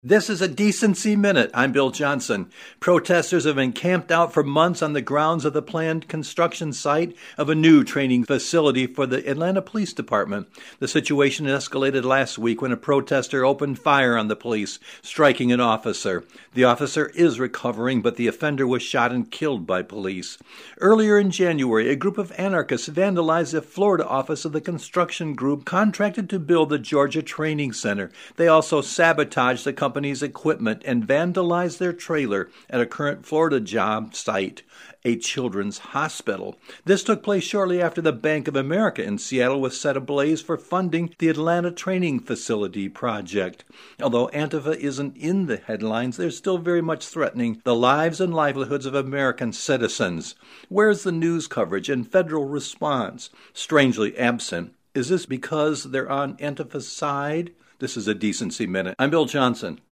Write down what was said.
This is a Decency Minute. I'm Bill Johnson. Protesters have been camped out for months on the grounds of the planned construction site of a new training facility for the Atlanta Police Department. The situation escalated last week when a protester opened fire on the police, striking an officer. The officer is recovering, but the offender was shot and killed by police. Earlier in January, a group of anarchists vandalized the Florida office of the construction group contracted to build the Georgia Training Center. They also sabotaged the company's equipment and vandalized their trailer at a current Florida job site, a children's hospital. This took place shortly after the Bank of America in Seattle was set ablaze for funding the Atlanta Training Facility project. Although Antifa isn't in the headlines, they're still very much threatening the lives and livelihoods of American citizens. Where's the news coverage and federal response? Strangely absent. Is this because they're on Antifa's side? This is a Decency Minute. I'm Bill Johnson.